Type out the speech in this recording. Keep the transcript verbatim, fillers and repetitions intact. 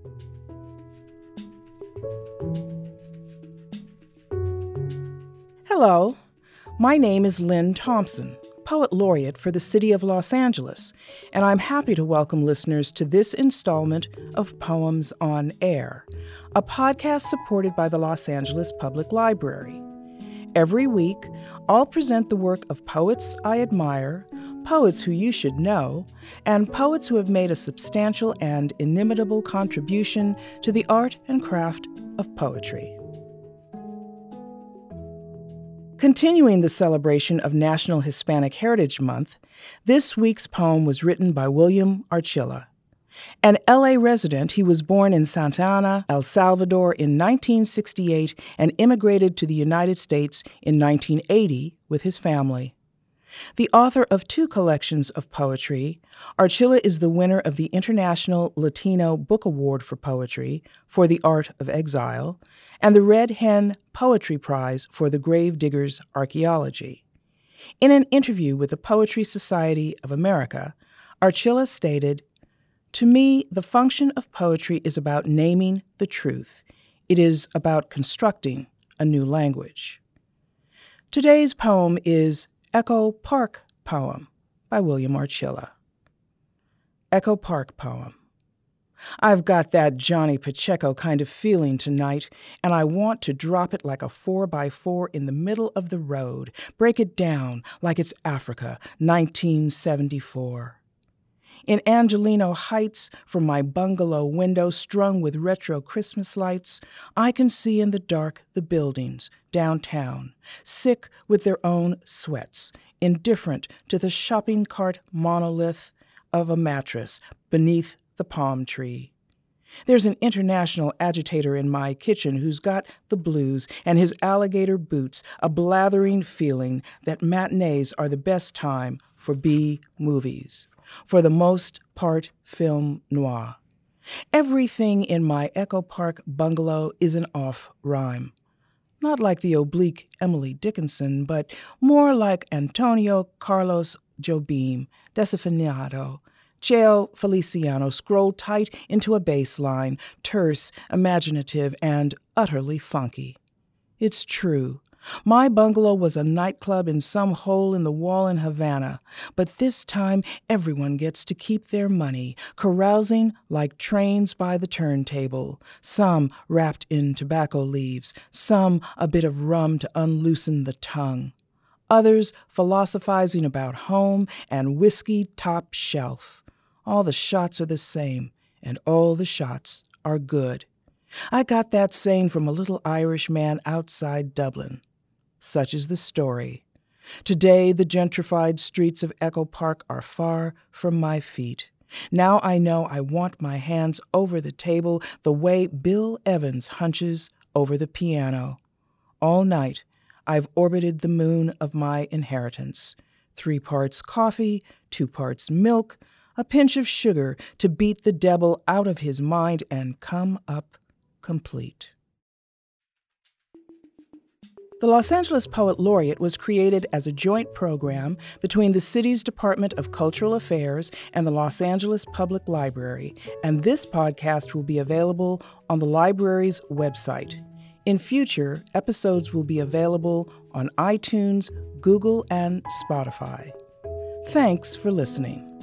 Hello, my name is Lynn Thompson, Poet Laureate for the City of Los Angeles, and I'm happy to welcome listeners to this installment of Poems on Air, a podcast supported by the Los Angeles Public Library. Every week, I'll present the work of poets I admire, poets who you should know, and poets who have made a substantial and inimitable contribution to the art and craft of poetry. Continuing the celebration of National Hispanic Heritage Month, this week's poem was written by William Archila. An L A resident, he was born in Santa Ana, El Salvador in nineteen sixty-eight and immigrated to the United States in nineteen eighty with his family. The author of two collections of poetry, Archila is the winner of the International Latino Book Award for Poetry for The Art of Exile and the Red Hen Poetry Prize for The Gravediggers' Archaeology. In an interview with the Poetry Society of America, Archila stated, "To me, the function of poetry is about naming the truth. It is about constructing a new language." Today's poem is Echo Park Poem by William Archila. Echo Park Poem. I've got that Johnny Pacheco kind of feeling tonight, and I want to drop it like a four by four in the middle of the road, break it down like it's Africa, nineteen seventy-four. In Angelino Heights, from my bungalow window strung with retro Christmas lights, I can see in the dark the buildings downtown, sick with their own sweats, indifferent to the shopping cart monolith of a mattress beneath the palm tree. There's an international agitator in my kitchen who's got the blues and his alligator boots, a blathering feeling that matinees are the best time for B movies. For the most part, film noir. Everything in my Echo Park bungalow is an off rhyme. Not like the oblique Emily Dickinson, but more like Antonio Carlos Jobim, Desafinado, Cheo Feliciano scrolled tight into a bass line, terse, imaginative, and utterly funky. It's true. My bungalow was a nightclub in some hole in the wall in Havana, but this time everyone gets to keep their money, carousing like trains by the turntable, some wrapped in tobacco leaves, some a bit of rum to unloosen the tongue, others philosophizing about home and whiskey top shelf. All the shots are the same, and all the shots are good. I got that saying from a little Irish man outside Dublin. Such is the story. Today, the gentrified streets of Echo Park are far from my feet. Now I know I want my hands over the table the way Bill Evans hunches over the piano. All night, I've orbited the moon of my inheritance. Three parts coffee, two parts milk, a pinch of sugar to beat the devil out of his mind and come up complete. The Los Angeles Poet Laureate was created as a joint program between the city's Department of Cultural Affairs and the Los Angeles Public Library, and this podcast will be available on the library's website. In future, episodes will be available on iTunes, Google, and Spotify. Thanks for listening.